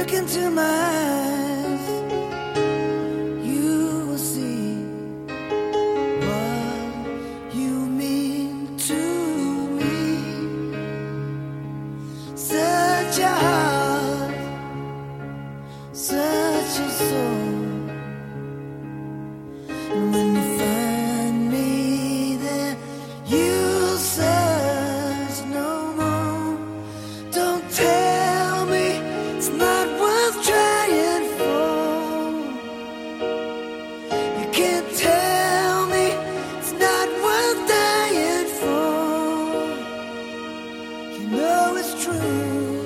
Look into my eyes, you will see what you mean to me. Such a heart, such a soul. And when you find me there, you'll search no more. Don't tell me it's not worth trying for. You can't tell me it's not worth dying for. You know it's true.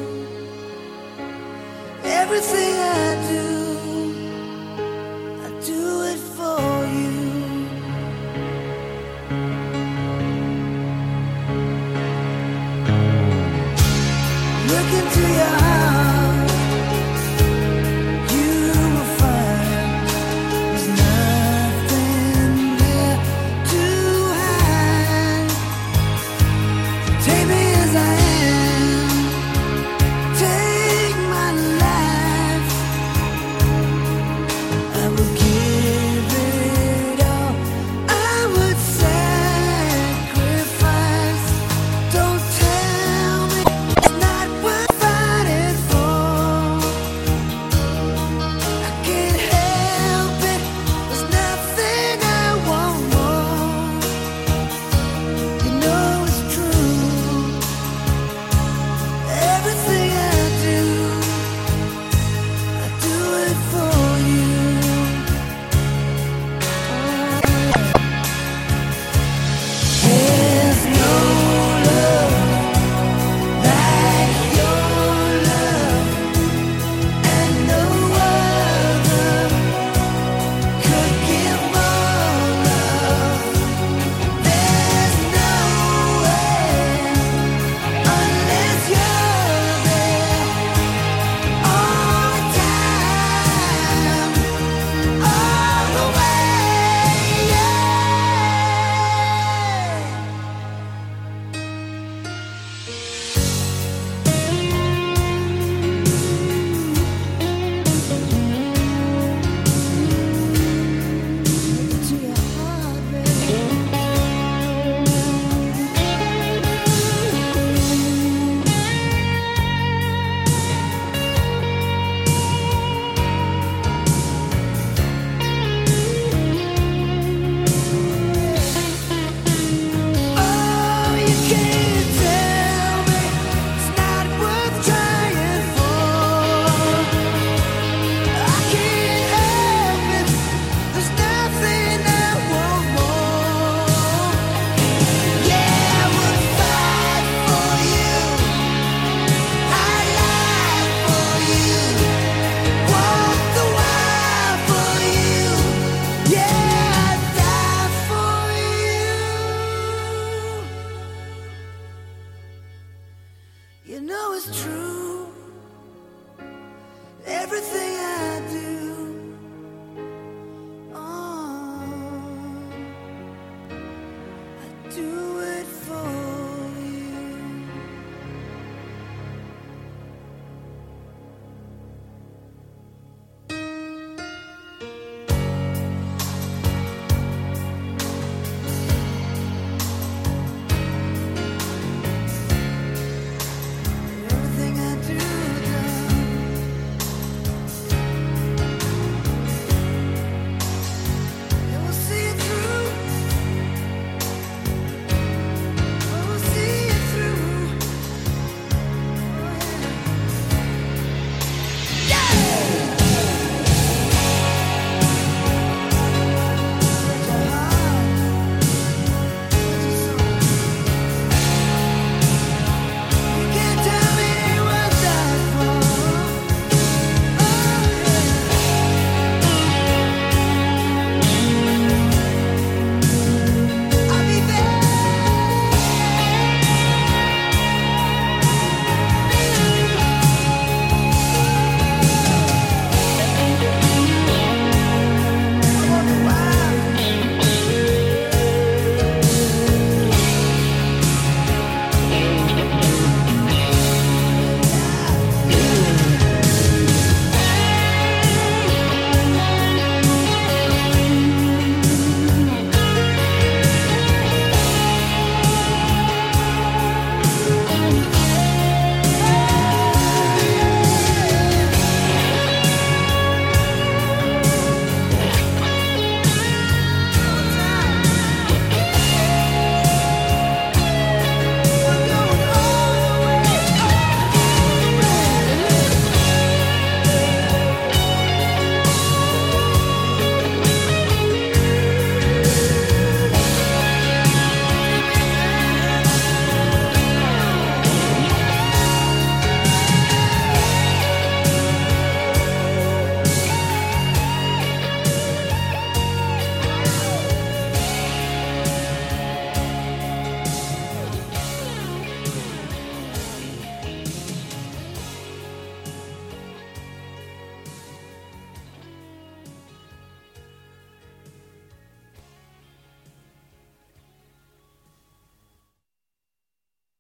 Everything I do it for you. Look into your heart, you will find there's nothing there to hide. Take me as I am, take my life. I will give it all, I would sacrifice. Don't tell me it's not worth fighting for. I can't help it, there's nothing I want more. You know it's true. Everything I do it for you. There's no love like your love, and no other could give more love. There's no way unless you're there all the time, all the way. Yeah. To your heart, baby. Oh, you can't tell me it's not worth trying for. I can't help it, there's nothing I want more. Yeah, I would fight for you, I'd lie for you, walk the wire for you. Yeah, I'd die for you. You know it's true. Everything